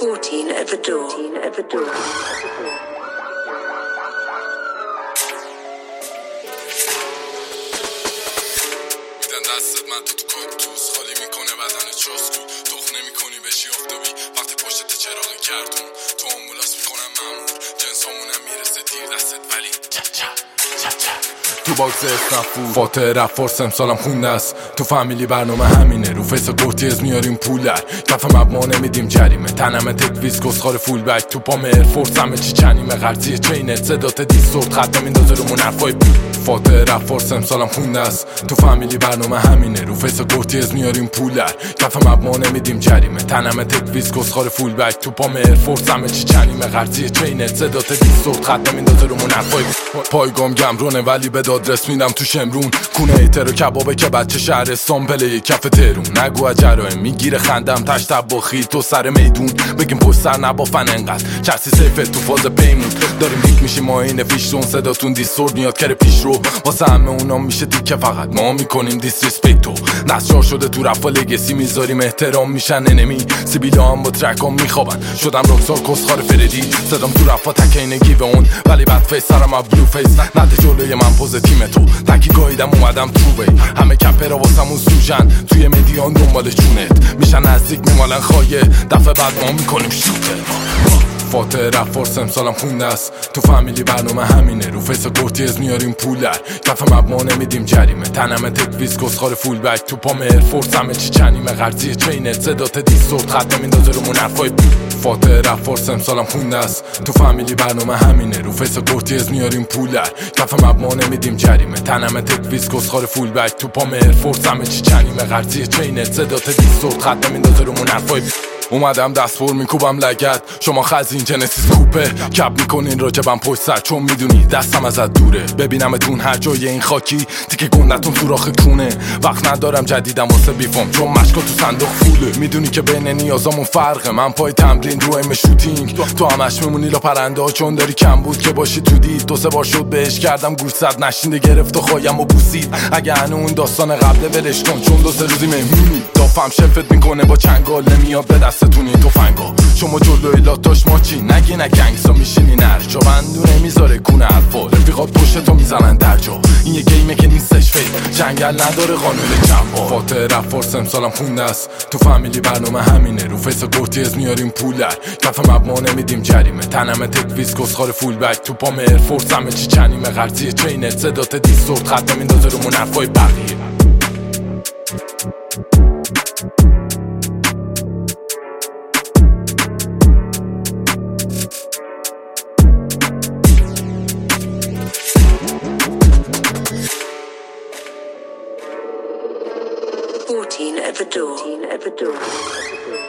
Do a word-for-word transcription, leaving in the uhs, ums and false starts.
fourteen at the door. At the door. میدن دستت من تو تو کاکتوس خالی میکنه بدن چاسکو تخ نمیکنی بشی آفتابی وقتی پشتت چراغ گردون تو آمبولاس میکنم مامور جنسامونم میرسه دیر دستت ولی چا چا چا چا تو باکس اسنفور فاتح رفارس امسالم خونده است تو فامیلی برنامه همینه رو فیس گورتیز میاریم پولر کف مبما نمیدیم جریمه تنمه تکویز کسخار فول بک تو پام ایرفورس همه چی چنیمه غرزی چینت صدات دیستورت خط میندازه رومون حرفای فاتح رفارس امسالم خونده است تو فامیلی برنامه همینه رو فیس گورتیز میاریم پولر کف مبما نمیدیم جریمه تنمه تکویز کسخار فول بک تو پام ایرفورس همه چی چنیمه غرزی چینت صدات دیستورت خط میندازه رومون حرفای پایگام گمرونه ولی به آدرس میدم تو شمرون کونه ایتر و کبابه که بچه شهرستان پله کف تهرون نگو جرایم میگیره خندم تشت باخی تو سر میدون بگیم پشت سر نبافن انقدر چرسی سیفت تو فاز پیمون داریم هیت میشیم ما این فیشتون صداتون دیستورد میاد کره پیش رو واسه همه اونا میشه دیگه فقط ما میکنیم دیسریسپکتو نسجار شده تو رفا لگسی میذاریم احترام میشن انمی سیبیلا هم با ترکام میخوابن شدم رکسار کسخار فردی صدام تو رفا تکینگی به اون ولی بعد فیس سرم ها بلو فیس نده جلوی من پوز تیم تو تکی گایدم اومدم تو وی همه کپر واسمون سوژن توی مدیان دنبال چونت میشن نزدیک میمالن خواهیه دفعه بعد ما میکنیم شوته فاتح رفارس امسالم خونده است تو فامیلی برنامه همینه رو فیس گورتیز میاریم پولر کف مبما نمیدیم جریمه تنمه تکویز کسخار فول بک تو پام ایرفورس همه چی چنیمه غرزی چینت صدات دیستورت خط میندازه رومون حرفای فاتح رفارس امسالم خونده است تو فامیلی برنامه همینه رو فیس گورتیز میاریم پولر کف مبما نمیدیم جریمه تنمه تکویز کسخار فول بک تو پام ایرفورس همه چی چنیمه غرزی چینت صدات دیستورت خط میندازه رومون حرفای اومدم دست پر میکوبم لگت شما خزین جنسیس کوپه کپ میکنین راجبم پشت سر چون میدونی دستم ازت دوره ببینمتون هر جای این خاکی تیکه گندتون سوراخ کونه وقت ندارم جدیدم واسه بیفام چون مشکا تو صندوق فوله میدونی که بین نیازامون فرقه من پای تمرین رو ایم شوتینگ تو همش میمونی لا پرنده ها چون داری کم بود که باشی تو دید دو سه بار شد بهش کردم گوش زد نشینده گرفت و خوایم و بوسید اگه هنو اون داستان قبل ولش کن چون دو سه روزی مهمونی دافم شفت میکنه با چنگال نمیاد به دستتونی توفنگا شما جلوی لاتاش ماچی نگی نه گنگسا میشینی نرجا بندونه میذاره کونه حرفا رفیقات پشت تو میزنن درجا این یه گیمه که نیستش فیل جنگل نداره قانون جنبا فاتح رفارس امسالم خونده است تو فامیلی برنامه همینه رو فیس گورتیز میاریم پولر کف مبما نمیدیم جریمه تنمه تکویز کسخار فول بک تو پام ایرفورس همه چی چنیمه غرزی چینت صدات دیستورت خط میندازه رومون حرفای بقیه fourteen at the door. At the door.